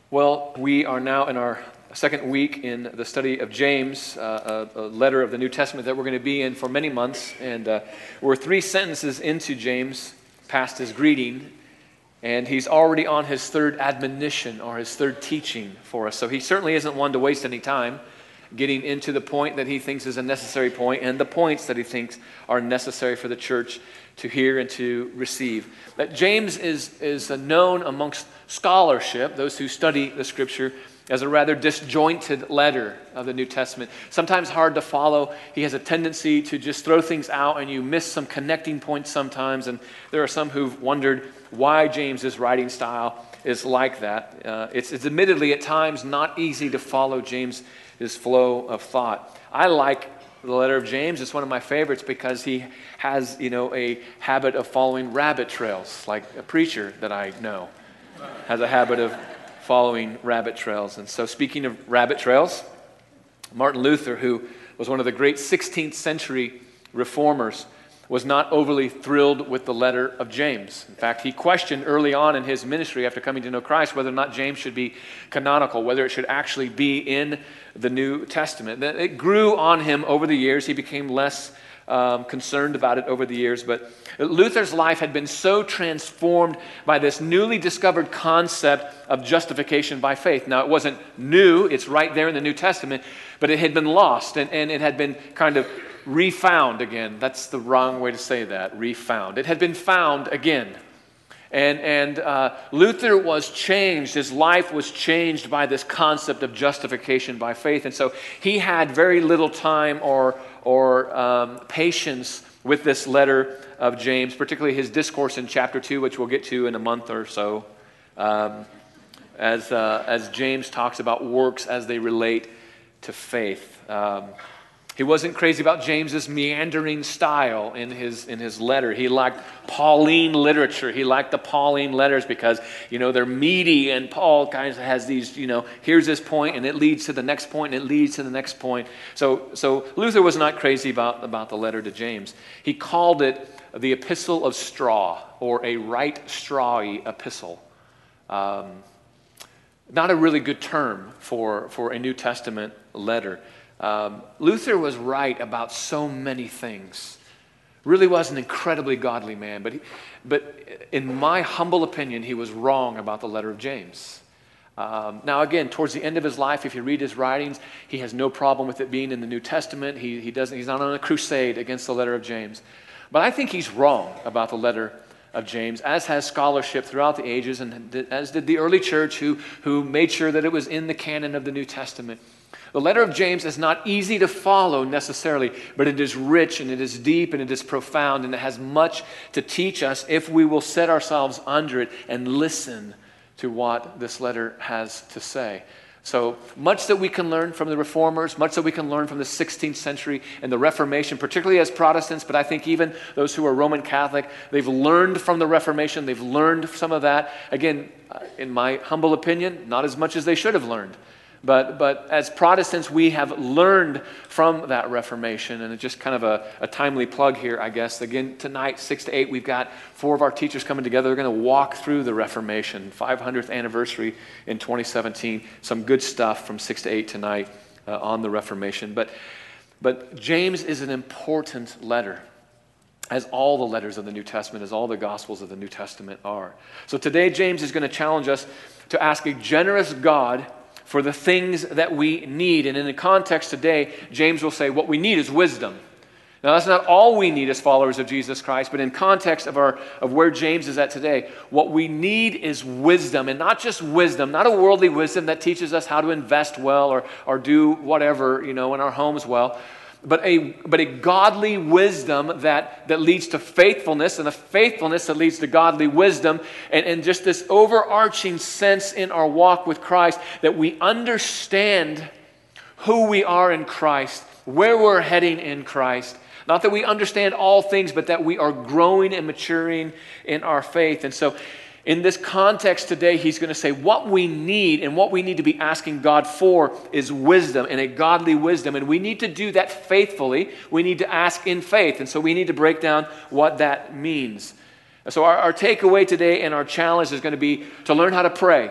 Well, we are now in our second week in the study of James, a letter of the New Testament that we're going to be in for many months. And we're 3 sentences into James, past his greeting, and he's already on his third admonition or his third teaching for us. So he certainly isn't one to waste any time getting into the point that he thinks is a necessary point and the points that he thinks are necessary for the church to hear and to receive. That James is known amongst scholarship, those who study the Scripture, as a rather disjointed letter of the New Testament. Sometimes hard to follow. He has a tendency to just throw things out and you miss some connecting points sometimes. And there are some who've wondered why James's writing style is like that. It's admittedly at times not easy to follow James's flow of thought. I like the letter of James. It's one of my favorites because he has, a habit of following rabbit trails, like a preacher that I know has a habit of following rabbit trails. And so speaking of rabbit trails, Martin Luther, who was one of the great 16th century reformers, was not overly thrilled with the letter of James. In fact, he questioned early on in his ministry after coming to know Christ whether or not James should be canonical, whether it should actually be in the New Testament. It grew on him over the years. He became less concerned about it over the years. But Luther's life had been so transformed by this newly discovered concept of justification by faith. Now, it wasn't new. It's right there in the New Testament. But it had been lost, and it had been kind of refound again. That's the wrong way to say that, refound. It had been found again. And Luther was changed. His life was changed by this concept of justification by faith. And so he had very little time or patience with this letter of James, particularly his discourse in chapter 2, which we'll get to in a month or so, as James talks about works as they relate to faith. He wasn't crazy about James's meandering style in his letter. He liked Pauline literature. He liked the Pauline letters because, they're meaty, and Paul kind of has these, here's this point, and it leads to the next point, and it leads to the next point. So Luther was not crazy about the letter to James. He called it the epistle of straw, or a right strawy epistle. Not a really good term for a New Testament letter. Luther was right about so many things. Really was an incredibly godly man, but in my humble opinion, he was wrong about the letter of James. Now again, towards the end of his life, if you read his writings, he has no problem with it being in the New Testament. He's not on a crusade against the letter of James. But I think he's wrong about the letter of James, as has scholarship throughout the ages, and as did the early church who made sure that it was in the canon of the New Testament. The letter of James is not easy to follow necessarily, but it is rich and it is deep and it is profound, and it has much to teach us if we will set ourselves under it and listen to what this letter has to say. So much that we can learn from the Reformers, much that we can learn from the 16th century and the Reformation, particularly as Protestants, but I think even those who are Roman Catholic, they've learned from the Reformation, they've learned some of that. Again, in my humble opinion, not as much as they should have learned. But as Protestants, we have learned from that Reformation, and it's just kind of a timely plug here, I guess. Again, tonight, 6 to 8, we've got 4 of our teachers coming together. They're going to walk through the Reformation, 500th anniversary in 2017. Some good stuff from 6 to 8 tonight on the Reformation. But James is an important letter, as all the letters of the New Testament, as all the Gospels of the New Testament are. So today, James is going to challenge us to ask a generous God for the things that we need. And in the context today, James will say what we need is wisdom. Now, that's not all we need as followers of Jesus Christ, but in context of where James is at today, what we need is wisdom, and not just wisdom, not a worldly wisdom that teaches us how to invest well or do whatever, in our homes well, but a godly wisdom that leads to faithfulness, and a faithfulness that leads to godly wisdom, and just this overarching sense in our walk with Christ that we understand who we are in Christ, where we're heading in Christ. Not that we understand all things, but that we are growing and maturing in our faith. And so in this context today, he's going to say what we need and what we need to be asking God for is wisdom, and a godly wisdom. And we need to do that faithfully. We need to ask in faith. And so we need to break down what that means. So our takeaway today and our challenge is going to be to learn how to pray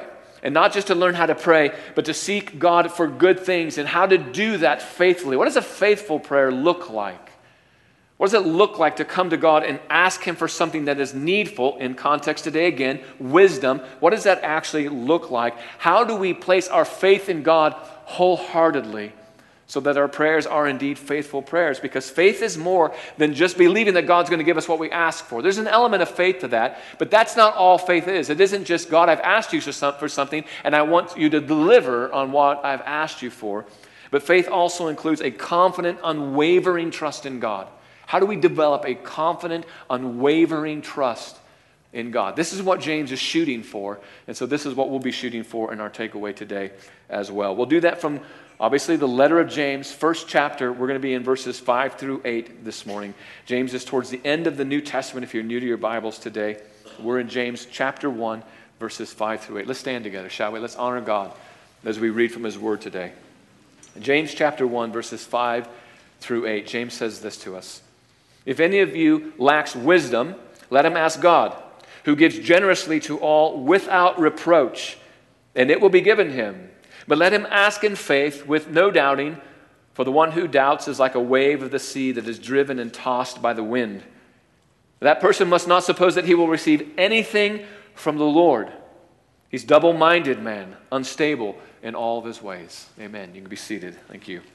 And not just to learn how to pray, but to seek God for good things and how to do that faithfully. What does a faithful prayer look like? What does it look like to come to God and ask Him for something that is needful, in context today again, wisdom? What does that actually look like? How do we place our faith in God wholeheartedly so that our prayers are indeed faithful prayers? Because faith is more than just believing that God's going to give us what we ask for. There's an element of faith to that, but that's not all faith is. It isn't just, God, I've asked you for something, and I want you to deliver on what I've asked you for. But faith also includes a confident, unwavering trust in God. How do we develop a confident, unwavering trust in God? This is what James is shooting for, and so this is what we'll be shooting for in our takeaway today as well. We'll do that from, obviously, the letter of James, first chapter. We're going to be in verses 5 through 8 this morning. James is towards the end of the New Testament if you're new to your Bibles today. We're in James chapter 1, verses 5 through 8. Let's stand together, shall we? Let's honor God as we read from His Word today. In James chapter 1, verses 5 through 8, James says this to us. If any of you lacks wisdom, let him ask God, who gives generously to all without reproach, and it will be given him. But let him ask in faith with no doubting, for the one who doubts is like a wave of the sea that is driven and tossed by the wind. That person must not suppose that he will receive anything from the Lord. He's double-minded man, unstable in all of his ways. Amen. You can be seated. Thank you.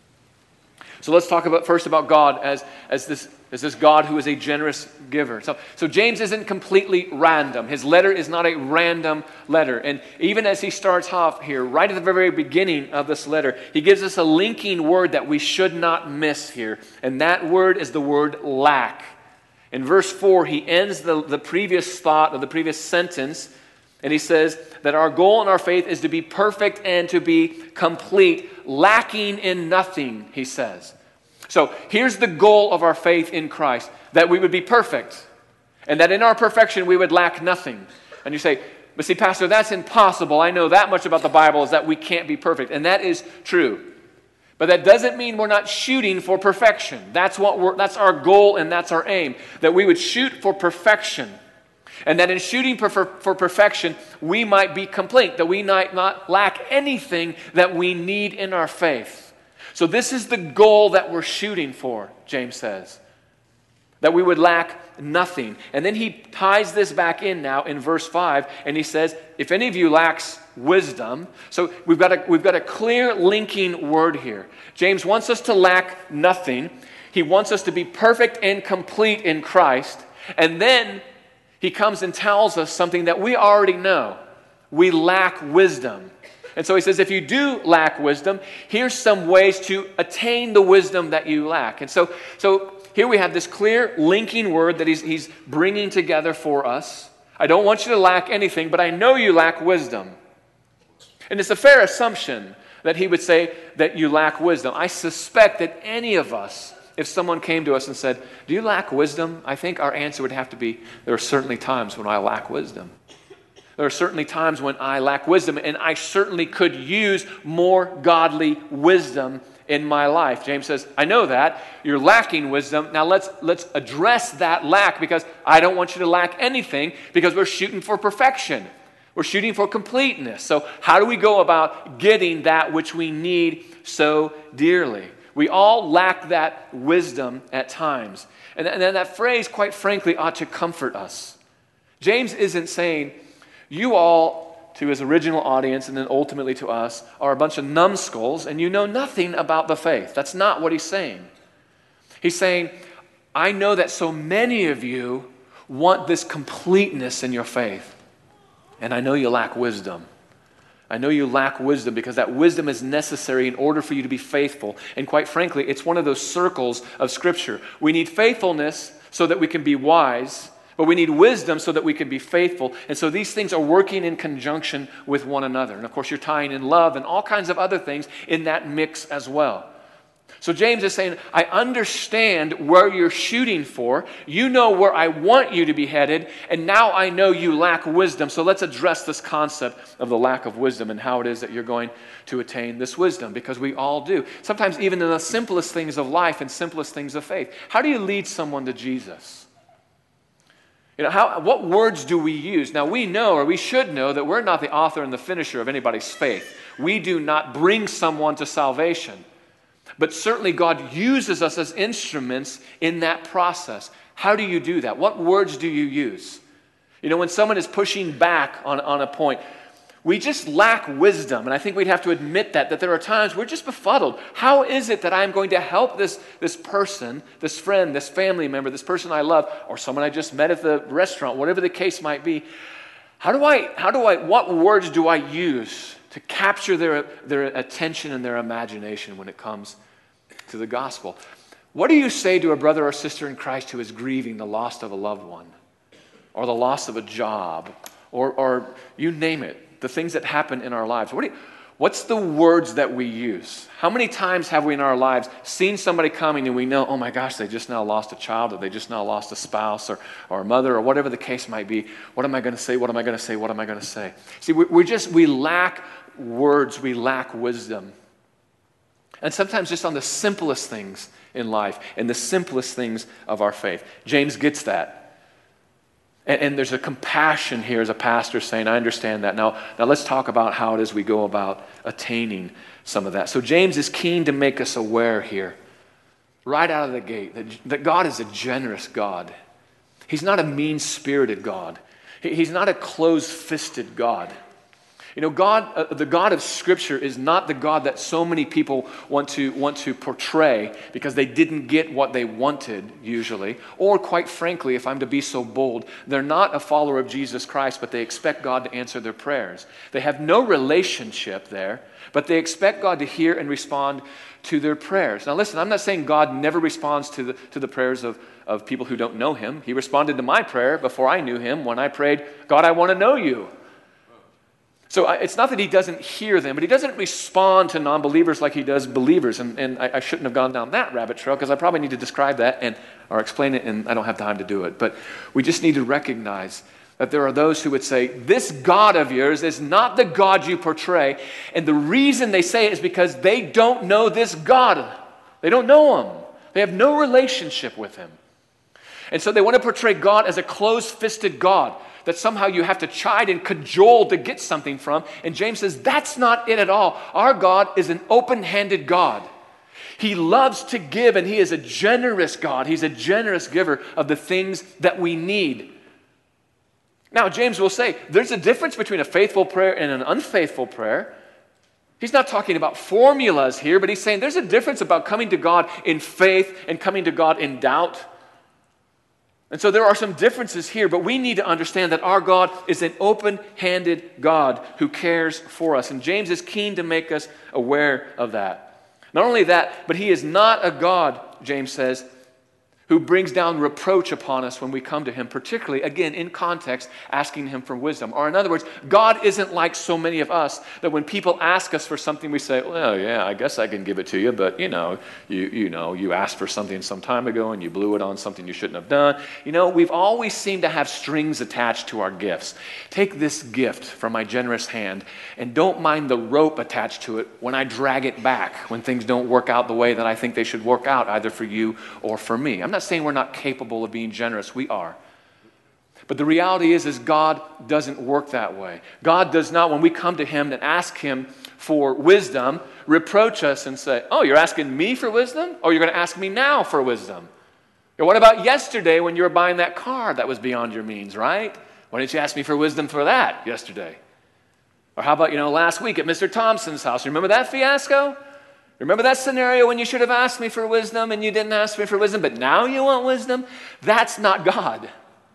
So let's talk first about God as this God who is a generous giver. So James isn't completely random. His letter is not a random letter. And even as he starts off here, right at the very beginning of this letter, he gives us a linking word that we should not miss here. And that word is the word lack. In verse 4, he ends the previous thought of the previous sentence, and he says that our goal in our faith is to be perfect and to be complete, lacking in nothing, he says. So here's the goal of our faith in Christ, that we would be perfect, and that in our perfection we would lack nothing. And you say, but see, Pastor, that's impossible. I know that much about the Bible is that we can't be perfect, and that is true. But that doesn't mean we're not shooting for perfection. That's our goal and that's our aim, that we would shoot for perfection. And that in shooting for perfection, we might be complete, that we might not lack anything that we need in our faith. So this is the goal that we're shooting for, James says, that we would lack nothing. And then he ties this back in now in verse 5, and he says, if any of you lacks wisdom, so we've got a clear linking word here. James wants us to lack nothing. He wants us to be perfect and complete in Christ. And then he comes and tells us something that we already know. We lack wisdom. And so he says, if you do lack wisdom, here's some ways to attain the wisdom that you lack. And so here we have this clear linking word that he's bringing together for us. I don't want you to lack anything, but I know you lack wisdom. And it's a fair assumption that he would say that you lack wisdom. I suspect that any of us, if someone came to us and said, do you lack wisdom? I think our answer would have to be, there are certainly times when I lack wisdom. There are certainly times when I lack wisdom, and I certainly could use more godly wisdom in my life. James says, I know that. You're lacking wisdom. Now let's address that lack, because I don't want you to lack anything, because we're shooting for perfection. We're shooting for completeness. So how do we go about getting that which we need so dearly? We all lack that wisdom at times. And then that phrase, quite frankly, ought to comfort us. James isn't saying, you all, to his original audience and then ultimately to us, are a bunch of numbskulls and you know nothing about the faith. That's not what he's saying. He's saying, I know that so many of you want this completeness in your faith. And I know you lack wisdom. I know you lack wisdom because that wisdom is necessary in order for you to be faithful. And quite frankly, it's one of those circles of Scripture. We need faithfulness so that we can be wise, but we need wisdom so that we can be faithful. And so these things are working in conjunction with one another. And of course, you're tying in love and all kinds of other things in that mix as well. So James is saying, I understand where you're shooting for. You know where I want you to be headed. And now I know you lack wisdom. So let's address this concept of the lack of wisdom and how it is that you're going to attain this wisdom. Because we all do. Sometimes even in the simplest things of life and simplest things of faith. How do you lead someone to Jesus? What words do we use? Now, we know, or we should know, that we're not the author and the finisher of anybody's faith. We do not bring someone to salvation. But certainly God uses us as instruments in that process. How do you do that? What words do you use? When someone is pushing back on a point, we just lack wisdom. And I think we'd have to admit that there are times we're just befuddled. How is it that I'm going to help this person, this friend, this family member, this person I love, or someone I just met at the restaurant, whatever the case might be? What words do I use to capture their attention and their imagination when it comes to the gospel? What do you say to a brother or sister in Christ who is grieving the loss of a loved one, or the loss of a job, or you name it? The things that happen in our lives. What's the words that we use? How many times have we in our lives seen somebody coming and we know, oh my gosh, they just now lost a child, or they just now lost a spouse, or a mother, or whatever the case might be. What am I going to say? What am I going to say? What am I going to say? See, we lack words. We lack wisdom. And sometimes just on the simplest things in life and the simplest things of our faith. James gets that. And there's a compassion here as a pastor saying, I understand that. Now let's talk about how it is we go about attaining some of that. So James is keen to make us aware here, right out of the gate, that God is a generous God. He's not a mean-spirited God. He's not a closed-fisted God. God, the God of Scripture is not the God that so many people want to portray because they didn't get what they wanted usually. Or quite frankly, if I'm to be so bold, they're not a follower of Jesus Christ, but they expect God to answer their prayers. They have no relationship there, but they expect God to hear and respond to their prayers. Now listen, I'm not saying God never responds to the prayers of people who don't know Him. He responded to my prayer before I knew Him when I prayed, God, I want to know you. So it's not that He doesn't hear them, but He doesn't respond to non-believers like He does believers. And I shouldn't have gone down that rabbit trail because I probably need to describe that or explain it, and I don't have time to do it. But we just need to recognize that there are those who would say, this God of yours is not the God you portray. And the reason they say it is because they don't know this God. They don't know Him. They have no relationship with Him. And so they want to portray God as a closed-fisted God that somehow you have to chide and cajole to get something from. And James says, that's not it at all. Our God is an open-handed God. He loves to give, and He is a generous God. He's a generous giver of the things that we need. Now, James will say, there's a difference between a faithful prayer and an unfaithful prayer. He's not talking about formulas here, but he's saying there's a difference about coming to God in faith and coming to God in doubt. And so there are some differences here, but we need to understand that our God is an open-handed God who cares for us. And James is keen to make us aware of that. Not only that, but He is not a God, James says, who brings down reproach upon us when we come to Him, particularly, again, in context, asking Him for wisdom. Or in other words, God isn't like so many of us that when people ask us for something, we say, well, yeah, I guess I can give it to you, but you asked for something some time ago and you blew it on something you shouldn't have done. We've always seemed to have strings attached to our gifts. Take this gift from my generous hand and don't mind the rope attached to it when I drag it back, when things don't work out the way that I think they should work out, either for you or for me. I'm not saying we're not capable of being generous. We are. But the reality is God doesn't work that way. God does not, when we come to Him and ask Him for wisdom, reproach us and say, oh, you're asking me for wisdom? Or you're going to ask me now for wisdom? Or what about yesterday when you were buying that car that was beyond your means, right? Why didn't you ask me for wisdom for that yesterday? Or how about, last week at Mr. Thompson's house? Remember that fiasco? Remember that scenario when you should have asked me for wisdom and you didn't ask me for wisdom, but now you want wisdom? That's not God.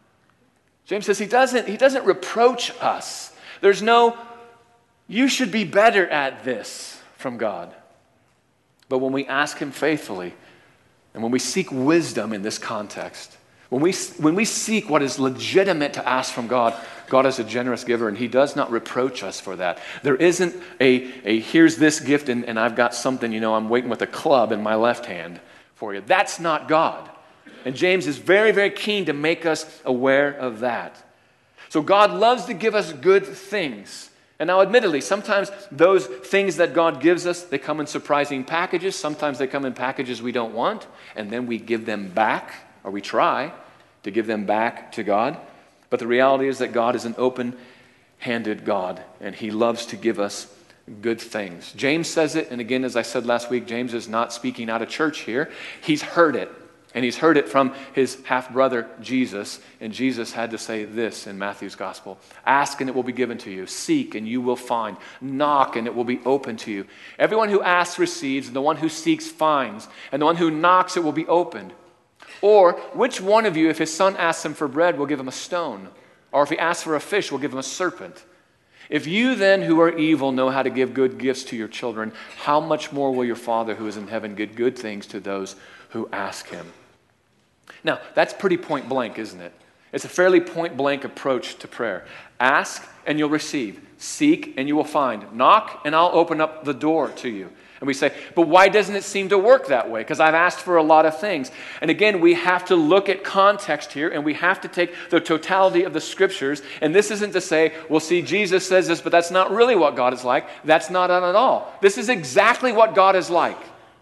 James says he doesn't reproach us. There's no, you should be better at this from God. But when we ask Him faithfully, and when we seek wisdom in this context, when we seek what is legitimate to ask from God, God is a generous giver, and He does not reproach us for that. There isn't a here's this gift, and I've got something, I'm waiting with a club in my left hand for you. That's not God. And James is very, very keen to make us aware of that. So God loves to give us good things. And now, admittedly, sometimes those things that God gives us, they come in surprising packages. Sometimes they come in packages we don't want, and then we give them back, or we try to give them back to God. But the reality is that God is an open-handed God, and he loves to give us good things. James says it, and again, as I said last week, James is not speaking out of church here. He's heard it, and he's heard it from his half-brother Jesus, and Jesus had to say this in Matthew's gospel: ask and it will be given to you. Seek and you will find. Knock and it will be open to you. Everyone who asks receives, and the one who seeks finds, and the one who knocks it will be opened. Or which one of you, if his son asks him for bread, will give him a stone? Or if he asks for a fish, will give him a serpent? If you then, who are evil, know how to give good gifts to your children, how much more will your Father who is in heaven give good things to those who ask him? Now, that's pretty point blank, isn't it? It's a fairly point blank approach to prayer. Ask and you'll receive. Seek and you will find. Knock and I'll open up the door to you. And we say, but why doesn't it seem to work that way? Because I've asked for a lot of things. And again, we have to look at context here, and we have to take the totality of the Scriptures. And this isn't to say, well, see, Jesus says this, but that's not really what God is like. That's not it at all. This is exactly what God is like.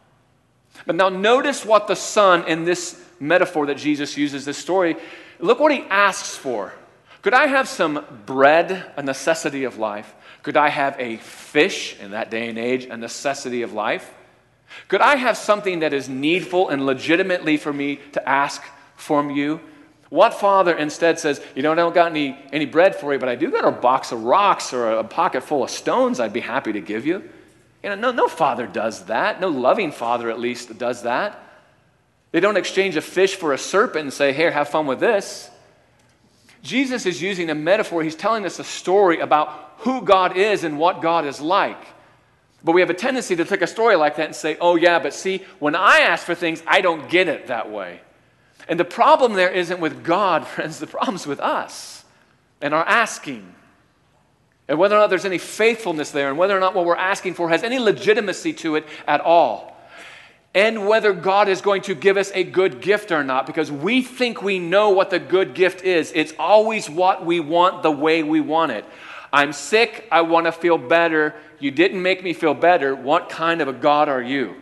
But now notice what the Son, in this metaphor that Jesus uses, this story, look what he asks for. Could I have some bread, a necessity of life? Could I have a fish, in that day and age, a necessity of life? Could I have something that is needful and legitimately for me to ask from you? What father instead says, I don't got any bread for you, but I do got a box of rocks or a pocket full of stones I'd be happy to give you? No father does that. No loving father, at least, does that. They don't exchange a fish for a serpent and say, here, have fun with this. Jesus is using a metaphor. He's telling us a story about who God is and what God is like. But we have a tendency to take a story like that and say, oh yeah, but see, when I ask for things, I don't get it that way. And the problem there isn't with God, friends. The problem's with us and our asking. And whether or not there's any faithfulness there, and whether or not what we're asking for has any legitimacy to it at all. And whether God is going to give us a good gift or not, because we think we know what the good gift is. It's always what we want the way we want it. I'm sick, I want to feel better. You didn't make me feel better. What kind of a God are you?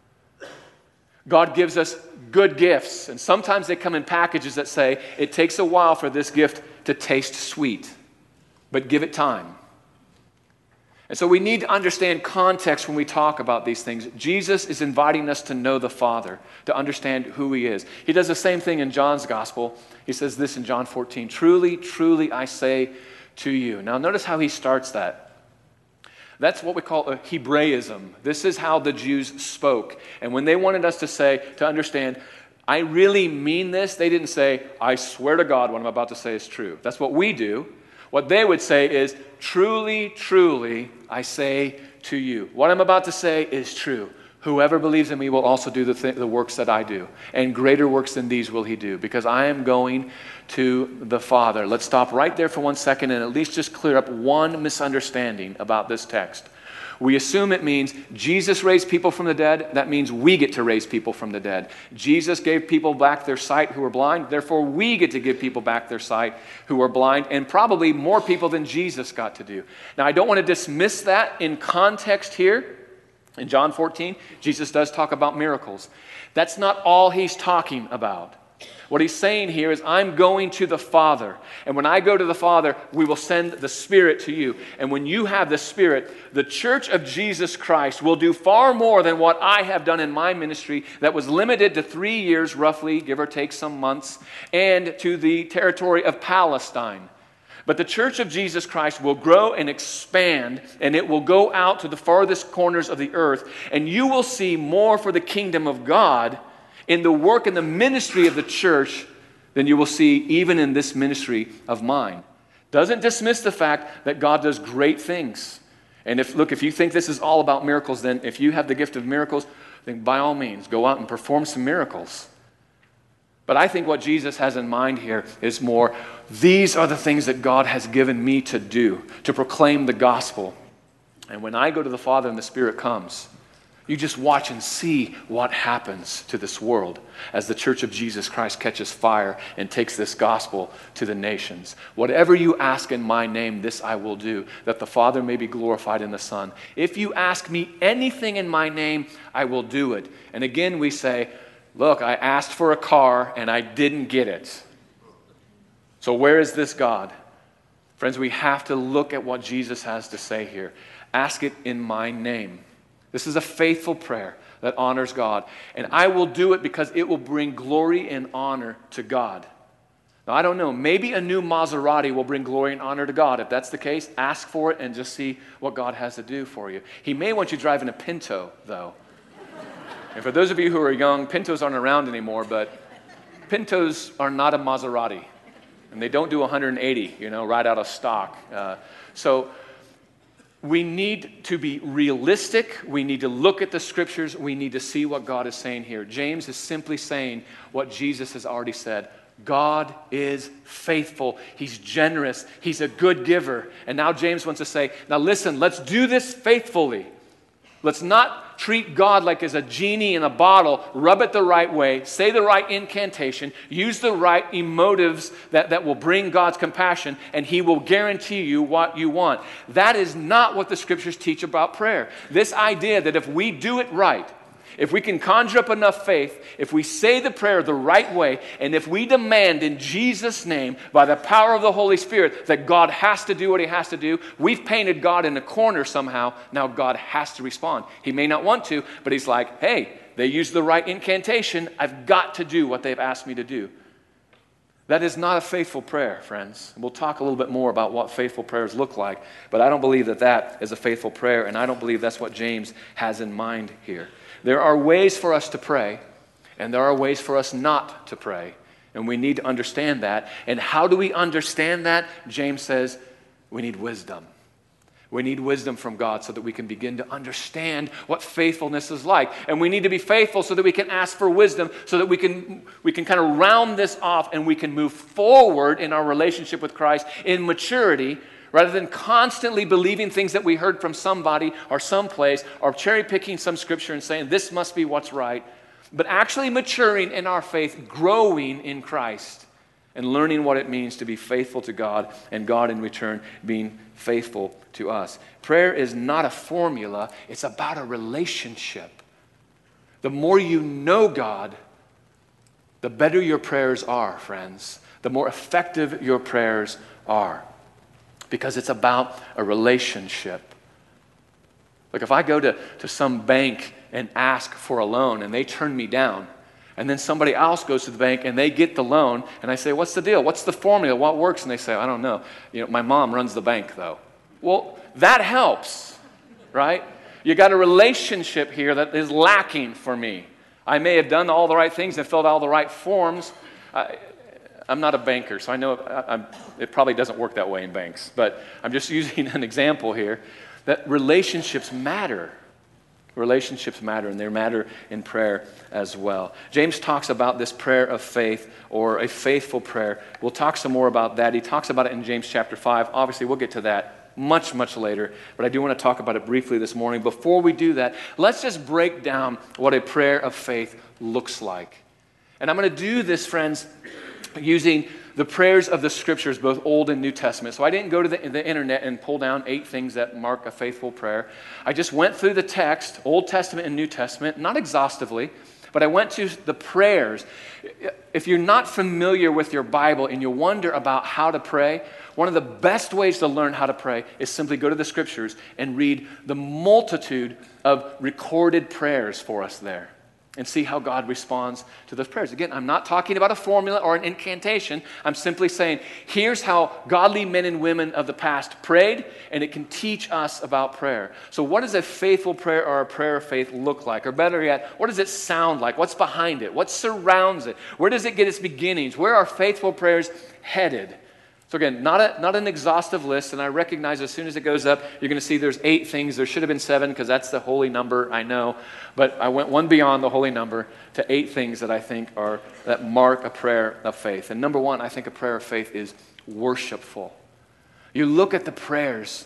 God gives us good gifts, and sometimes they come in packages that say, it takes a while for this gift to taste sweet, but give it time. And so we need to understand context when we talk about these things. Jesus is inviting us to know the Father, to understand who he is. He does the same thing in John's gospel. He says this in John 14, truly, truly, I say to you. Now notice how he starts that. That's what we call a Hebraism. This is how the Jews spoke. And when they wanted us to understand, I really mean this, they didn't say, I swear to God what I'm about to say is true. That's what we do. What they would say is, truly, truly, I say to you. What I'm about to say is true. Whoever believes in me will also do the works that I do. And greater works than these will he do, because I am going to the Father. Let's stop right there for 1 second and at least just clear up one misunderstanding about this text. We assume it means Jesus raised people from the dead. That means we get to raise people from the dead. Jesus gave people back their sight who were blind. Therefore, we get to give people back their sight who are blind, and probably more people than Jesus got to do. Now, I don't want to dismiss that in context here. In John 14, Jesus does talk about miracles. That's not all he's talking about. What he's saying here is, I'm going to the Father. And when I go to the Father, we will send the Spirit to you. And when you have the Spirit, the church of Jesus Christ will do far more than what I have done in my ministry that was limited to 3 years, roughly, give or take some months, and to the territory of Palestine. But the church of Jesus Christ will grow and expand, and it will go out to the farthest corners of the earth, and you will see more for the kingdom of God in the work and the ministry of the church than you will see even in this ministry of mine. Doesn't dismiss the fact that God does great things. And if you think this is all about miracles, then if you have the gift of miracles, then by all means, go out and perform some miracles. But I think what Jesus has in mind here is more, these are the things that God has given me to do, to proclaim the gospel. And when I go to the Father and the Spirit comes, you just watch and see what happens to this world as the church of Jesus Christ catches fire and takes this gospel to the nations. Whatever you ask in my name, this I will do, that the Father may be glorified in the Son. If you ask me anything in my name, I will do it. And again we say, look, I asked for a car and I didn't get it. So where is this God? Friends, we have to look at what Jesus has to say here. Ask it in my name. This is a faithful prayer that honors God. And I will do it because it will bring glory and honor to God. Now, I don't know. Maybe a new Maserati will bring glory and honor to God. If that's the case, ask for it and just see what God has to do for you. He may want you driving a Pinto, though. And for those of you who are young, Pintos aren't around anymore, but Pintos are not a Maserati. And they don't do 180, right out of stock. So we need to be realistic. We need to look at the Scriptures. We need to see what God is saying here. James is simply saying what Jesus has already said. God is faithful. He's generous. He's a good giver. And now James wants to say, now listen, let's do this faithfully. Let's not treat God like as a genie in a bottle, rub it the right way, say the right incantation, use the right emotives that will bring God's compassion, and He will guarantee you what you want. That is not what the Scriptures teach about prayer. This idea that if we do it right, if we can conjure up enough faith, if we say the prayer the right way, and if we demand in Jesus' name, by the power of the Holy Spirit, that God has to do what He has to do, we've painted God in a corner somehow. Now God has to respond. He may not want to, but He's like, hey, they used the right incantation. I've got to do what they've asked me to do. That is not a faithful prayer, friends. We'll talk a little bit more about what faithful prayers look like, but I don't believe that is a faithful prayer, and I don't believe that's what James has in mind here. There are ways for us to pray, and there are ways for us not to pray. And we need to understand that. And how do we understand that? James says we need wisdom. We need wisdom from God so that we can begin to understand what faithfulness is like. And we need to be faithful so that we can ask for wisdom, so that we can kind of round this off and we can move forward in our relationship with Christ in maturity, rather than constantly believing things that we heard from somebody or someplace, or cherry-picking some scripture and saying, this must be what's right, but actually maturing in our faith, growing in Christ, and learning what it means to be faithful to God, and God in return being faithful to us. Prayer is not a formula, it's about a relationship. The more you know God, the better your prayers are, friends. The more effective your prayers are. Because it's about a relationship. Like if I go to some bank and ask for a loan and they turn me down, and then somebody else goes to the bank and they get the loan, and I say, what's the deal? What's the formula? What works? And they say, I don't know. My mom runs the bank though. Well, that helps, right? You got a relationship here that is lacking for me. I may have done all the right things and filled out all the right forms. I'm not a banker, so I know it probably doesn't work that way in banks. But I'm just using an example here that relationships matter. Relationships matter, and they matter in prayer as well. James talks about this prayer of faith, or a faithful prayer. We'll talk some more about that. He talks about it in James chapter 5. Obviously, we'll get to that much, much later. But I do want to talk about it briefly this morning. Before we do that, let's just break down what a prayer of faith looks like. And I'm going to do this, friends, using the prayers of the Scriptures, both Old and New Testament. So I didn't go to the internet and pull down 8 things that mark a faithful prayer. I just went through the text, Old Testament and New Testament, not exhaustively, but I went to the prayers. If you're not familiar with your Bible and you wonder about how to pray, one of the best ways to learn how to pray is simply go to the Scriptures and read the multitude of recorded prayers for us there, and see how God responds to those prayers. Again, I'm not talking about a formula or an incantation. I'm simply saying, here's how godly men and women of the past prayed, and it can teach us about prayer. So what does a faithful prayer or a prayer of faith look like? Or better yet, what does it sound like? What's behind it? What surrounds it? Where does it get its beginnings? Where are faithful prayers headed? So again, not an exhaustive list, and I recognize as soon as it goes up, you're going to see there's 8 things. There should have been 7 because that's the holy number, I know. But I went one beyond the holy number to 8 things that I think that mark a prayer of faith. And number 1, I think a prayer of faith is worshipful. You look at the prayers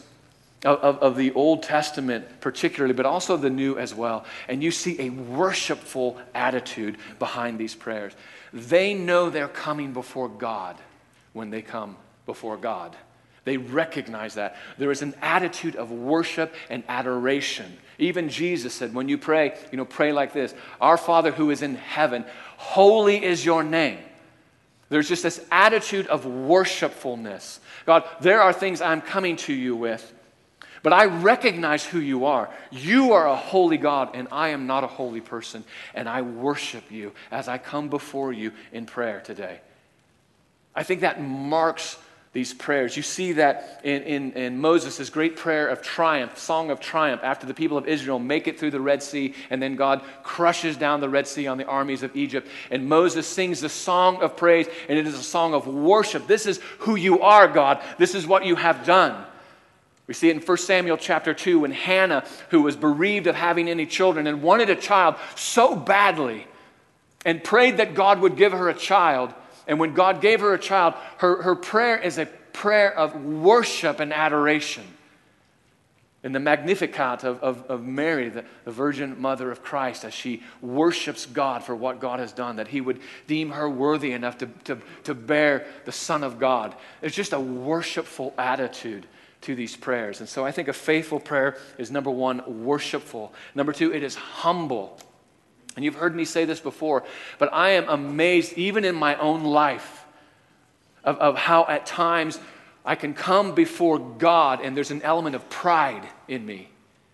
of the Old Testament particularly, but also the New as well, and you see a worshipful attitude behind these prayers. They know they're coming before God when they come before God. They recognize that. There is an attitude of worship and adoration. Even Jesus said, when you pray, pray like this: Our Father who is in heaven, holy is your name. There's just this attitude of worshipfulness. God, there are things I'm coming to you with, but I recognize who you are. You are a holy God, and I am not a holy person, and I worship you as I come before you in prayer today. I think that marks these prayers. You see that in Moses' great prayer of triumph, song of triumph, after the people of Israel make it through the Red Sea, and then God crushes down the Red Sea on the armies of Egypt. And Moses sings the song of praise, and it is a song of worship. This is who you are, God. This is what you have done. We see it in 1 Samuel chapter 2 when Hannah, who was bereaved of having any children and wanted a child so badly and prayed that God would give her a child. And when God gave her a child, her prayer is a prayer of worship and adoration. In the Magnificat of Mary, the Virgin Mother of Christ, as she worships God for what God has done, that he would deem her worthy enough to bear the Son of God. There's just a worshipful attitude to these prayers. And so I think a faithful prayer is, number one, worshipful. Number two, it is humble. And you've heard me say this before, but I am amazed, even in my own life, of how at times I can come before God and there's an element of pride in me.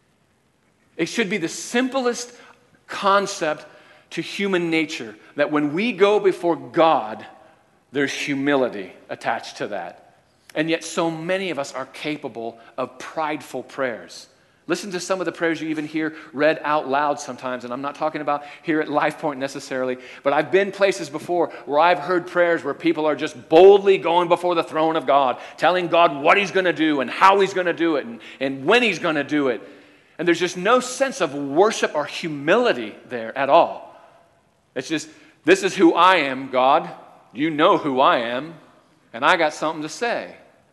It should be the simplest concept to human nature, that when we go before God, there's humility attached to that. And yet so many of us are capable of prideful prayers. Listen to some of the prayers you even hear read out loud sometimes, and I'm not talking about here at Life Point necessarily, but I've been places before where I've heard prayers where people are just boldly going before the throne of God, telling God what he's going to do and how he's going to do it and when he's going to do it. And there's just no sense of worship or humility there at all. It's just, this is who I am, God. You know who I am, and I got something to say.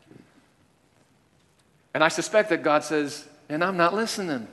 And I suspect that God says, and I'm not listening.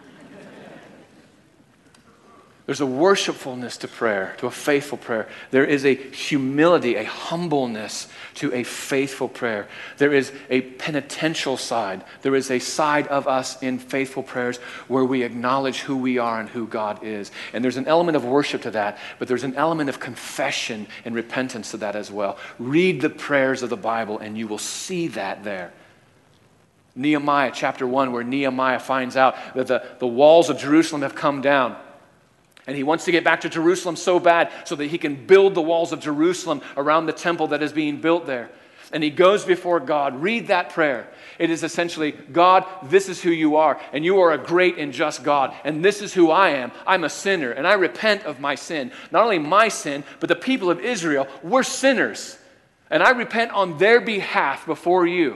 There's a worshipfulness to prayer, to a faithful prayer. There is a humility, a humbleness to a faithful prayer. There is a penitential side. There is a side of us in faithful prayers where we acknowledge who we are and who God is. And there's an element of worship to that, but there's an element of confession and repentance to that as well. Read the prayers of the Bible and you will see that there. Nehemiah chapter 1, where Nehemiah finds out that the walls of Jerusalem have come down. And he wants to get back to Jerusalem so bad so that he can build the walls of Jerusalem around the temple that is being built there. And he goes before God. Read that prayer. It is essentially, God, this is who you are. And you are a great and just God. And this is who I am. I'm a sinner. And I repent of my sin. Not only my sin, but the people of Israel, we're sinners. And I repent on their behalf before you.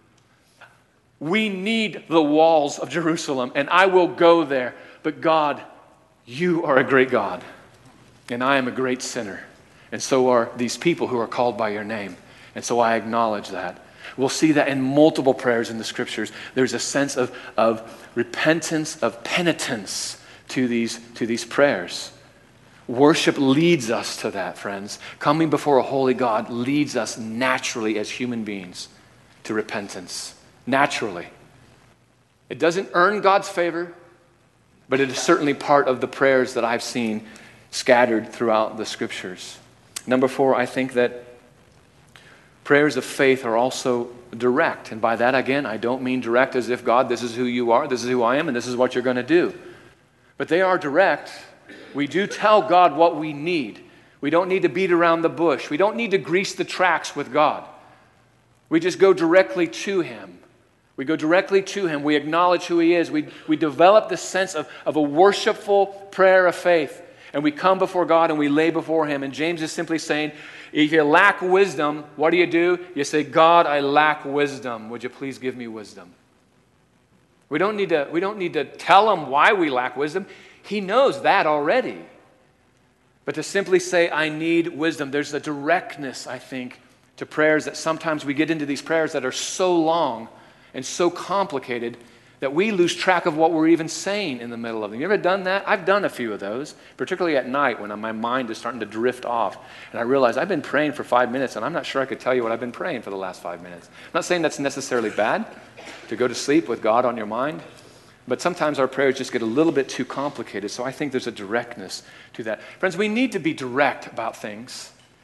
We need the walls of Jerusalem, and I will go there. But God, you are a great God, and I am a great sinner. And so are these people who are called by your name. And so I acknowledge that. We'll see that in multiple prayers in the Scriptures. There's a sense of repentance, of penitence to these prayers. Worship leads us to that, friends. Coming before a holy God leads us naturally as human beings to repentance. Naturally. It doesn't earn God's favor, but it is certainly part of the prayers that I've seen scattered throughout the Scriptures. Number 4, I think that prayers of faith are also direct. And by that, again, I don't mean direct as if, God, this is who you are, this is who I am, and this is what you're going to do. But they are direct. We do tell God what we need. We don't need to beat around the bush. We don't need to grease the tracks with God. We just go directly to Him. We go directly to Him. We acknowledge who He is. We develop this sense of a worshipful prayer of faith. And we come before God and we lay before Him. And James is simply saying, if you lack wisdom, what do? You say, God, I lack wisdom. Would you please give me wisdom? We don't need to tell Him why we lack wisdom. He knows that already. But to simply say, I need wisdom, there's a directness, I think, to prayers that sometimes we get into these prayers that are so long and so complicated that we lose track of what we're even saying in the middle of them. You ever done that? I've done a few of those, particularly at night when my mind is starting to drift off. And I realize I've been praying for 5 minutes and I'm not sure I could tell you what I've been praying for the last 5 minutes. I'm not saying that's necessarily bad, to go to sleep with God on your mind. But sometimes our prayers just get a little bit too complicated. So I think there's a directness to that. Friends, we need to be direct about things.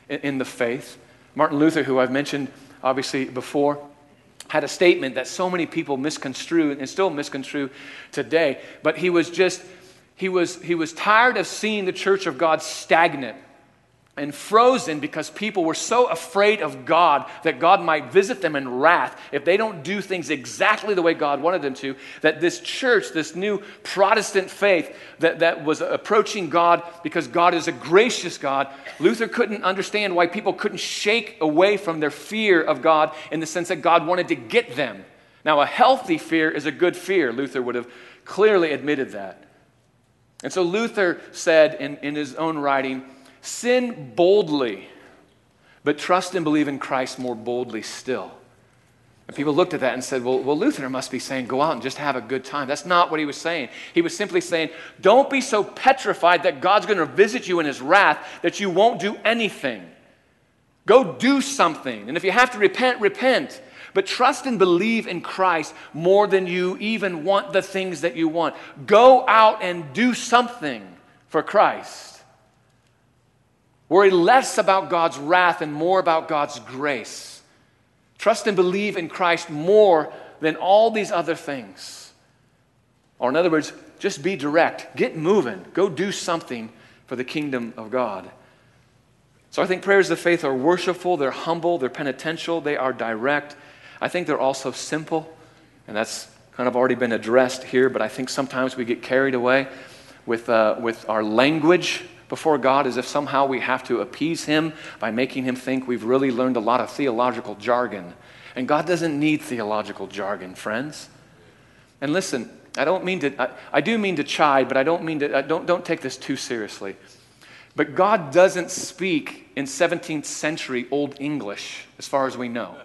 in the faith. Martin Luther, who I've mentioned obviously before, had a statement that so many people misconstrue and still misconstrue today. But he was tired of seeing the church of God stagnant and frozen because people were so afraid of God that God might visit them in wrath if they don't do things exactly the way God wanted them to, that this church, this new Protestant faith that was approaching God because God is a gracious God, Luther couldn't understand why people couldn't shake away from their fear of God in the sense that God wanted to get them. Now, a healthy fear is a good fear. Luther would have clearly admitted that. And so Luther said in his own writing, sin boldly, but trust and believe in Christ more boldly still. And people looked at that and said, well, Luther must be saying, go out and just have a good time. That's not what he was saying. He was simply saying, don't be so petrified that God's going to visit you in his wrath that you won't do anything. Go do something. And if you have to repent, repent. But trust and believe in Christ more than you even want the things that you want. Go out and do something for Christ. Worry less about God's wrath and more about God's grace. Trust and believe in Christ more than all these other things. Or in other words, just be direct. Get moving. Go do something for the kingdom of God. So I think prayers of faith are worshipful, they're humble, they're penitential, they are direct. I think they're also simple, and that's kind of already been addressed here, but I think sometimes we get carried away with our language before God as if somehow we have to appease him by making him think we've really learned a lot of theological jargon. And God doesn't need theological jargon, friends. And listen, I do mean to chide, but I don't mean to, don't take this too seriously. But God doesn't speak in 17th century Old English, as far as we know.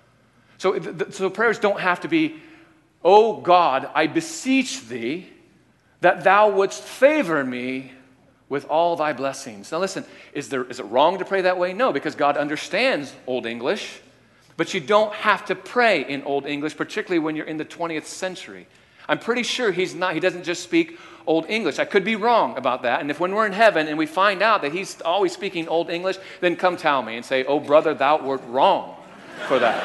So prayers don't have to be, "Oh God, I beseech thee that thou wouldst favor me with all thy blessings." Now listen, is it wrong to pray that way? No, because God understands Old English. But you don't have to pray in Old English, particularly when you're in the 20th century. I'm pretty sure he doesn't just speak Old English. I could be wrong about that. And if when we're in heaven and we find out that he's always speaking Old English, then come tell me and say, "Oh brother, thou wert wrong for that."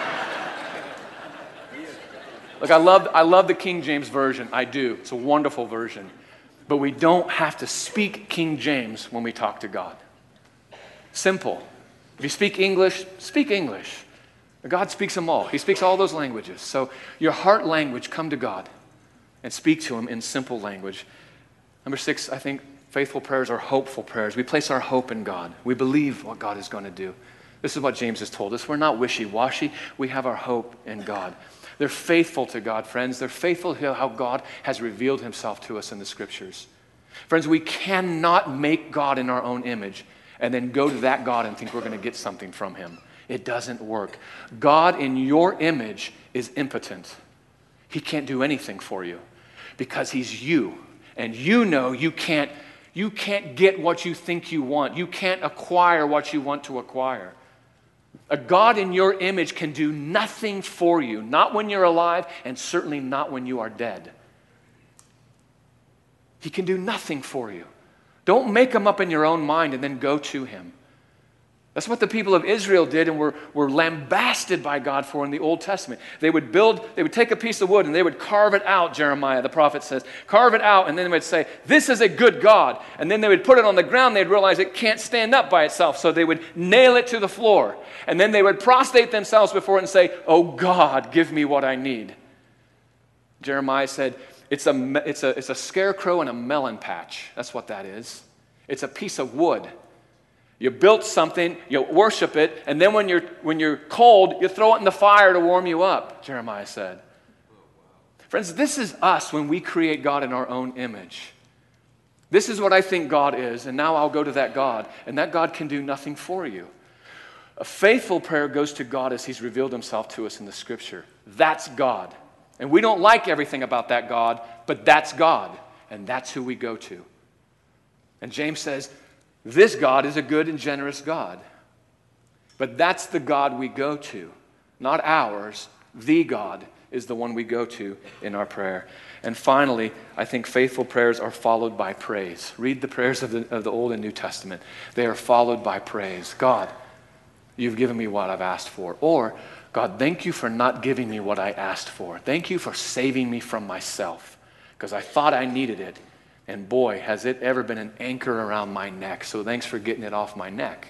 Look, I love the King James Version. I do. It's a wonderful version. But we don't have to speak King James when we talk to God. Simple. If you speak English, speak English. God speaks them all. He speaks all those languages. So your heart language, come to God and speak to him in simple language. Number 6, I think faithful prayers are hopeful prayers. We place our hope in God. We believe what God is going to do. This is what James has told us. We're not wishy-washy. We have our hope in God. They're faithful to God, friends. They're faithful to how God has revealed himself to us in the Scriptures. Friends, we cannot make God in our own image and then go to that God and think we're going to get something from him. It doesn't work. God in your image is impotent. He can't do anything for you because he's you. And you know you can't get what you think you want. You can't acquire what you want to acquire. A God in your image can do nothing for you, not when you're alive and certainly not when you are dead. He can do nothing for you. Don't make him up in your own mind and then go to him. That's what the people of Israel did and were lambasted by God for in the Old Testament. They would take a piece of wood and they would carve it out, Jeremiah, the prophet says. Carve it out, and then they would say, "This is a good God." And then they would put it on the ground. They'd realize it can't stand up by itself. So they would nail it to the floor. And then they would prostrate themselves before it and say, "Oh God, give me what I need." Jeremiah said, it's a scarecrow in a melon patch. That's what that is. It's a piece of wood. You built something, you worship it, and then when you're cold, you throw it in the fire to warm you up, Jeremiah said. Friends, this is us when we create God in our own image. This is what I think God is, and now I'll go to that God, and that God can do nothing for you. A faithful prayer goes to God as he's revealed himself to us in the Scripture. That's God. And we don't like everything about that God, but that's God, and that's who we go to. And James says, this God is a good and generous God. But that's the God we go to, not ours, the God, is the one we go to in our prayer. And finally, I think faithful prayers are followed by praise. Read the prayers of the Old and New Testament. They are followed by praise. God, you've given me what I've asked for. Or, God, thank you for not giving me what I asked for. Thank you for saving me from myself, because I thought I needed it. And boy, has it ever been an anchor around my neck. So thanks for getting it off my neck.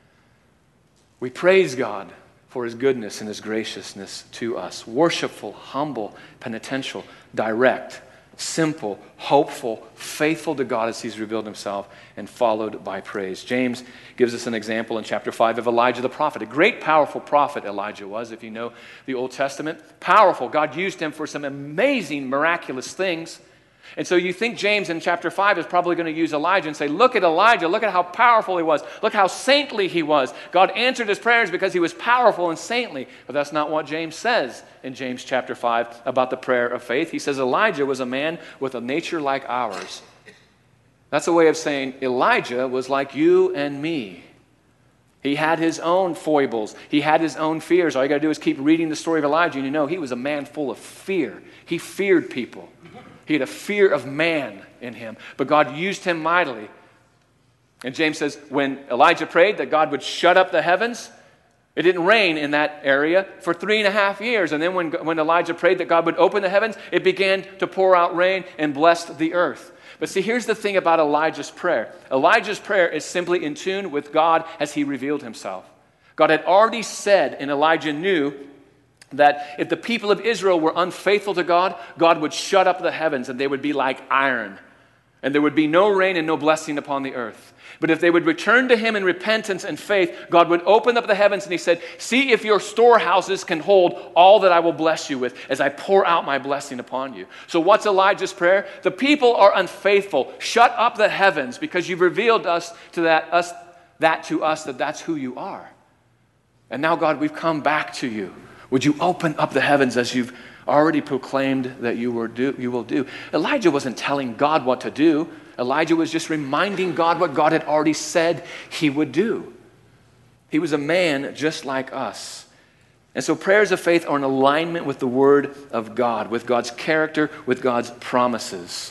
We praise God for his goodness and his graciousness to us. Worshipful, humble, penitential, direct, simple, hopeful, faithful to God as he's revealed himself, and followed by praise. James gives us an example in chapter 5 of Elijah the prophet. A great, powerful prophet Elijah was, if you know the Old Testament. Powerful. God used him for some amazing, miraculous things. And so you think James in chapter 5 is probably going to use Elijah and say, look at Elijah, look at how powerful he was, look how saintly he was. God answered his prayers because he was powerful and saintly. But that's not what James says in James chapter 5 about the prayer of faith. He says Elijah was a man with a nature like ours. That's a way of saying Elijah was like you and me. He had his own foibles. He had his own fears. All you got to do is keep reading the story of Elijah and you know he was a man full of fear. He feared people. He had a fear of man in him, but God used him mightily. And James says when Elijah prayed that God would shut up the heavens, it didn't rain in that area for 3.5 years. And then when Elijah prayed that God would open the heavens, it began to pour out rain and blessed the earth. But see, here's the thing about Elijah's prayer. Elijah's prayer is simply in tune with God as he revealed himself. God had already said, and Elijah knew, that if the people of Israel were unfaithful to God, God would shut up the heavens and they would be like iron. And there would be no rain and no blessing upon the earth. But if they would return to him in repentance and faith, God would open up the heavens and he said, see if your storehouses can hold all that I will bless you with as I pour out my blessing upon you. So what's Elijah's prayer? The people are unfaithful. Shut up the heavens because you've revealed that to us that that's who you are. And now, God, we've come back to you. Would you open up the heavens as you've already proclaimed that you will do? Elijah wasn't telling God what to do. Elijah was just reminding God what God had already said he would do. He was a man just like us. And so prayers of faith are in alignment with the Word of God, with God's character, with God's promises.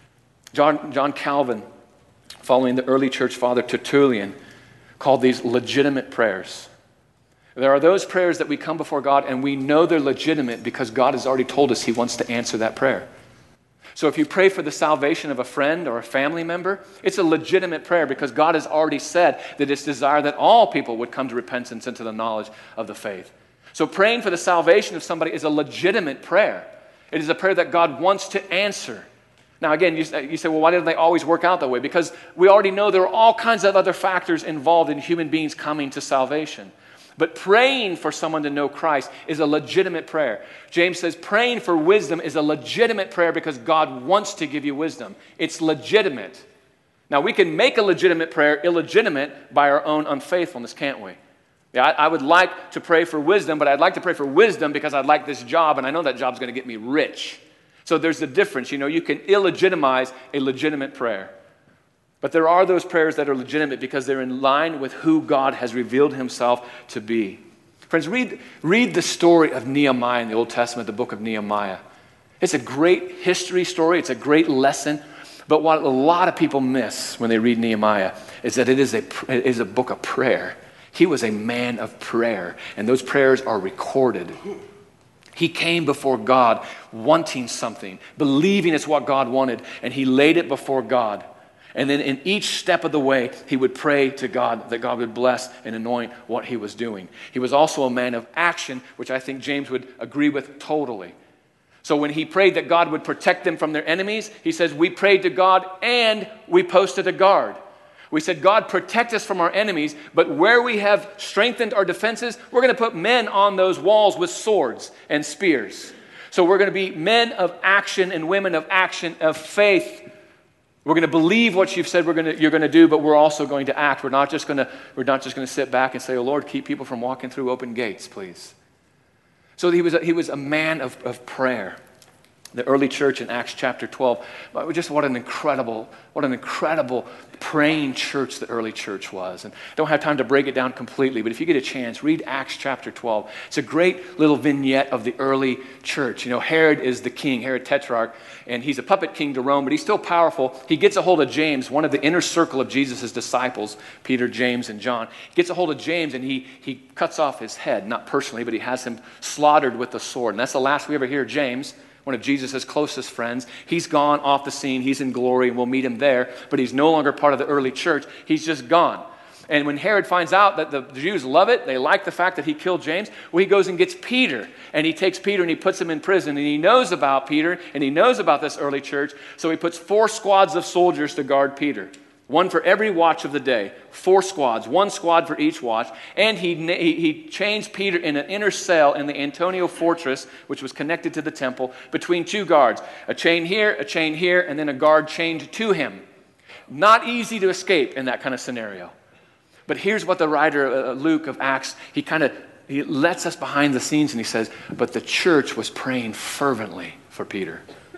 John Calvin, following the early church father Tertullian, called these legitimate prayers. There are those prayers that we come before God and we know they're legitimate because God has already told us he wants to answer that prayer. So if you pray for the salvation of a friend or a family member, it's a legitimate prayer because God has already said that it's desire that all people would come to repentance and to the knowledge of the faith. So praying for the salvation of somebody is a legitimate prayer. It is a prayer that God wants to answer. Now again, you say, well, why didn't they always work out that way? Because we already know there are all kinds of other factors involved in human beings coming to salvation. But praying for someone to know Christ is a legitimate prayer. James says praying for wisdom is a legitimate prayer because God wants to give you wisdom. It's legitimate. Now, we can make a legitimate prayer illegitimate by our own unfaithfulness, can't we? Yeah, I would like to pray for wisdom, but I'd like to pray for wisdom because I'd like this job, and I know that job's going to get me rich. So there's a difference. You can illegitimize a legitimate prayer. But there are those prayers that are legitimate because they're in line with who God has revealed himself to be. Friends, read the story of Nehemiah in the Old Testament, the book of Nehemiah. It's a great history story. It's a great lesson. But what a lot of people miss when they read Nehemiah is that it is a book of prayer. He was a man of prayer, and those prayers are recorded. He came before God wanting something, believing it's what God wanted, and he laid it before God. And then in each step of the way, he would pray to God that God would bless and anoint what he was doing. He was also a man of action, which I think James would agree with totally. So when he prayed that God would protect them from their enemies, he says, we prayed to God and we posted a guard. We said, God, protect us from our enemies, but where we have strengthened our defenses, we're going to put men on those walls with swords and spears. So we're going to be men of action and women of action, of faith. We're going to believe what you've said you're going to do, but we're also going to act. We're not just going to sit back and say, "Oh Lord, keep people from walking through open gates, please." So he was a man of prayer. The early church in Acts chapter 12, just what an incredible praying church the early church was. And I don't have time to break it down completely, but if you get a chance, read Acts chapter 12. It's a great little vignette of the early church. You know, Herod is the king, Herod Tetrarch, and he's a puppet king to Rome, but he's still powerful. He gets a hold of James, one of the inner circle of Jesus' disciples, Peter, James, and John. He gets a hold of James, and he cuts off his head, not personally, but he has him slaughtered with the sword. And that's the last we ever hear of James, one of Jesus' closest friends. He's gone off the scene. He's in glory, and we'll meet him there. But he's no longer part of the early church. He's just gone. And when Herod finds out that the Jews love it, they like the fact that he killed James, well, he goes and gets Peter. And he takes Peter and he puts him in prison. And he knows about Peter, and he knows about this early church. So he puts 4 squads of soldiers to guard Peter. 1 for every watch of the day. 4 squads, 1 squad for each watch. And he chains Peter in an inner cell in the Antonia fortress, which was connected to the temple, between 2 guards. A chain here, and then a guard chained to him. Not easy to escape in that kind of scenario. But here's what the writer, Luke of Acts, he lets us behind the scenes, and he says, but the church was praying fervently for Peter.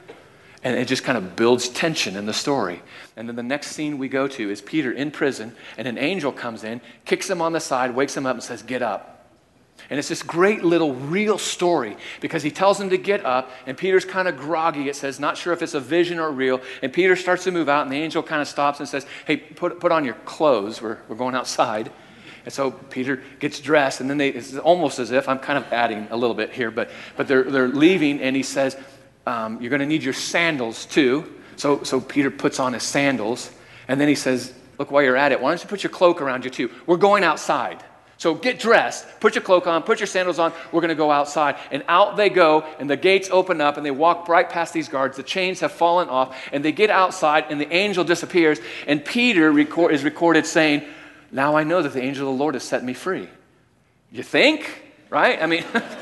And it just kind of builds tension in the story. And then the next scene we go to is Peter in prison, and an angel comes in, kicks him on the side, wakes him up, and says, get up. And it's this great little real story, because he tells him to get up, and Peter's kind of groggy, it says, not sure if it's a vision or real. And Peter starts to move out, and the angel kind of stops and says, hey, put on your clothes. We're going outside. And so Peter gets dressed, and then it's almost as if, I'm kind of adding a little bit here, but they're leaving, and he says, you're going to need your sandals too. So Peter puts on his sandals, and then he says, look, while you're at it, why don't you put your cloak around you too? We're going outside. So get dressed, put your cloak on, put your sandals on, we're going to go outside. And out they go, and the gates open up, and they walk right past these guards. The chains have fallen off, and they get outside, and the angel disappears, and Peter is recorded saying, now I know that the angel of the Lord has set me free. You think? Right? I mean,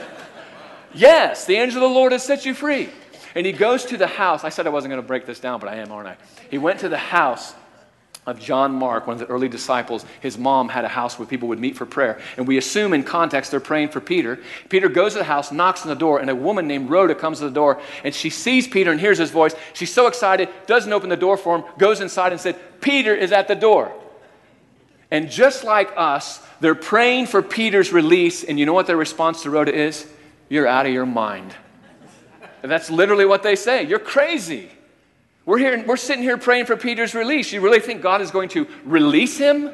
yes, the angel of the Lord has set you free. And he goes to the house. I said I wasn't going to break this down, but I am, aren't I? He went to the house of John Mark, one of the early disciples. His mom had a house where people would meet for prayer. And we assume in context they're praying for Peter. Peter goes to the house, knocks on the door, and a woman named Rhoda comes to the door, and she sees Peter and hears his voice. She's so excited, doesn't open the door for him, goes inside and said, Peter is at the door. And just like us, they're praying for Peter's release, and you know what their response to Rhoda is? You're out of your mind. And that's literally what they say. You're crazy. We're sitting here praying for Peter's release. You really think God is going to release him?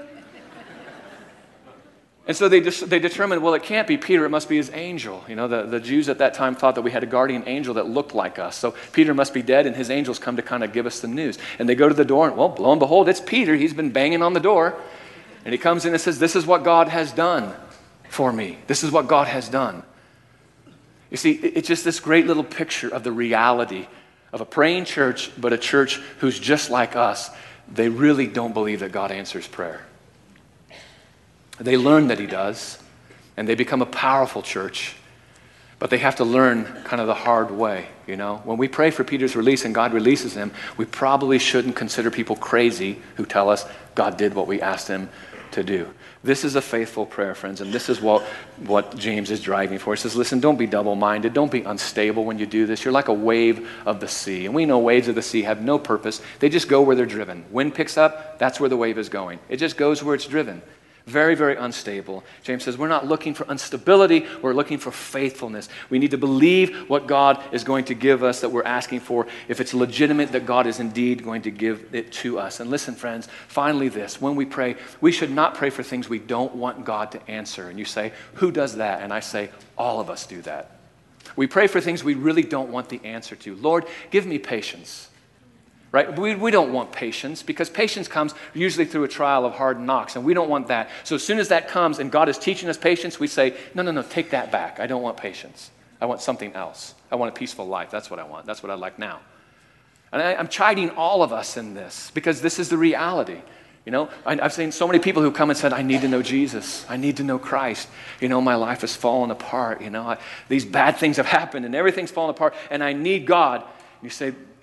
And so they determined, well, it can't be Peter. It must be his angel. You know, the Jews at that time thought that we had a guardian angel that looked like us. So Peter must be dead, and his angels come to kind of give us the news. And they go to the door, and well, lo and behold, it's Peter. He's been banging on the door. And he comes in and says, this is what God has done for me. This is what God has done. You see, it's just this great little picture of the reality of a praying church, but a church who's just like us. They really don't believe that God answers prayer. They learn that he does, and they become a powerful church, but they have to learn kind of the hard way, you know. When we pray for Peter's release and God releases him, we probably shouldn't consider people crazy who tell us God did what we asked him to do. This is a faithful prayer, friends, and this is what James is driving for. He says, listen, don't be double-minded. Don't be unstable when you do this. You're like a wave of the sea, and we know waves of the sea have no purpose. They just go where they're driven. Wind picks up, that's where the wave is going. It just goes where it's driven. Very, very unstable. James says we're not looking for instability, we're looking for faithfulness. We need to believe what God is going to give us that we're asking for. If it's legitimate, that God is indeed going to give it to us. And listen, friends, finally this, when we pray, we should not pray for things we don't want God to answer. And you say, who does that? And I say, all of us do that. We pray for things we really don't want the answer to. Lord, give me patience. Right? We don't want patience, because patience comes usually through a trial of hard knocks, and we don't want that. So as soon as that comes and God is teaching us patience, we say, no, take that back. I don't want patience. I want something else. I want a peaceful life. That's what I want. That's what I like now. And I'm chiding all of us in this, because this is the reality. You know, I've seen so many people who come and said, I need to know Jesus. I need to know Christ. You know, my life has fallen apart. You know, these bad things have happened, and everything's fallen apart, and I need God. And you say,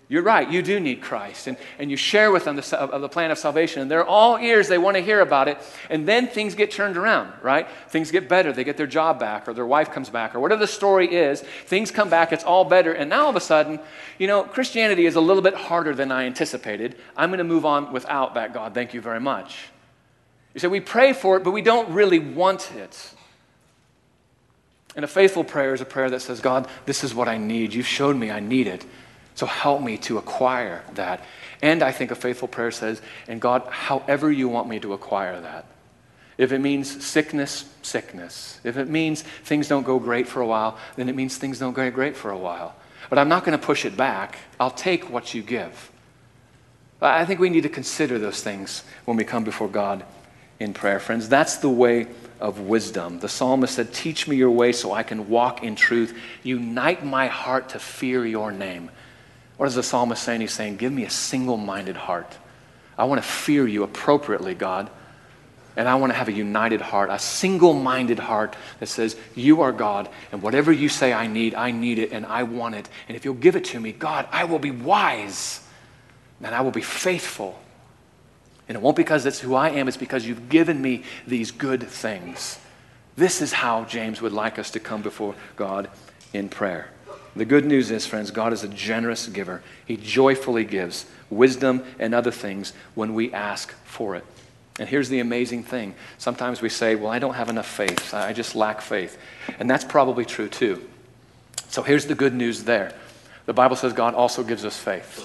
You're right, you do need Christ. And you share with them the plan of salvation. And they're all ears, they want to hear about it. And then things get turned around, right? Things get better. They get their job back, or their wife comes back, or whatever the story is. Things come back, it's all better. And now all of a sudden, Christianity is a little bit harder than I anticipated. I'm going to move on without that, God. Thank you very much. You say, we pray for it, but we don't really want it. And a faithful prayer is a prayer that says, God, this is what I need. You've showed me I need it. So help me to acquire that. And I think a faithful prayer says, and God, however you want me to acquire that. If it means sickness, sickness. If it means things don't go great for a while, then it means things don't go great for a while. But I'm not going to push it back. I'll take what you give. I think we need to consider those things when we come before God in prayer. Friends, that's the way of wisdom. The psalmist said, teach me your way so I can walk in truth. Unite my heart to fear your name. What is the psalmist saying? He's saying, give me a single-minded heart. I want to fear you appropriately, God. And I want to have a united heart, a single-minded heart that says, you are God, and whatever you say I need it, and I want it. And if you'll give it to me, God, I will be wise, and I will be faithful. And it won't because that's who I am, it's because you've given me these good things. This is how James would like us to come before God in prayer. The good news is, friends, God is a generous giver. He joyfully gives wisdom and other things when we ask for it. And here's the amazing thing. Sometimes we say, well, I don't have enough faith. I just lack faith. And that's probably true too. So here's the good news there. The Bible says God also gives us faith.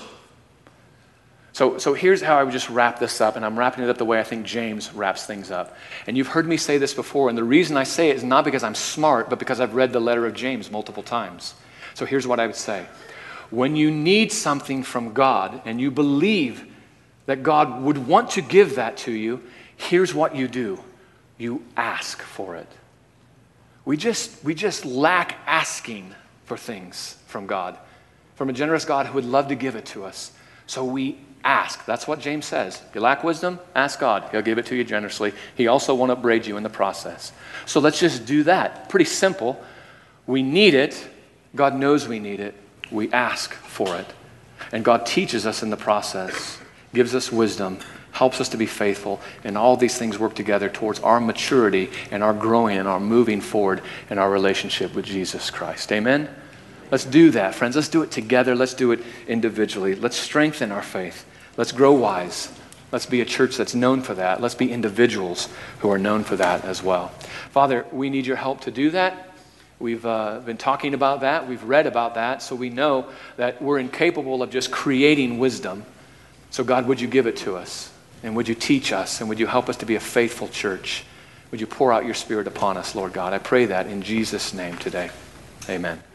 So here's how I would just wrap this up, and I'm wrapping it up the way I think James wraps things up. And you've heard me say this before, and the reason I say it is not because I'm smart, but because I've read the letter of James multiple times. So here's what I would say. When you need something from God and you believe that God would want to give that to you, here's what you do. You ask for it. We just lack asking for things from God, from a generous God who would love to give it to us. So we ask. That's what James says. If you lack wisdom, ask God. He'll give it to you generously. He also won't upbraid you in the process. So let's just do that. Pretty simple. We need it. God knows we need it. We ask for it. And God teaches us in the process, gives us wisdom, helps us to be faithful, and all these things work together towards our maturity and our growing and our moving forward in our relationship with Jesus Christ. Amen? Let's do that, friends. Let's do it together. Let's do it individually. Let's strengthen our faith. Let's grow wise. Let's be a church that's known for that. Let's be individuals who are known for that as well. Father, we need your help to do that. We've been talking about that. We've read about that. So we know that we're incapable of just creating wisdom. So God, would you give it to us? And would you teach us? And would you help us to be a faithful church? Would you pour out your Spirit upon us, Lord God? I pray that in Jesus' name today. Amen.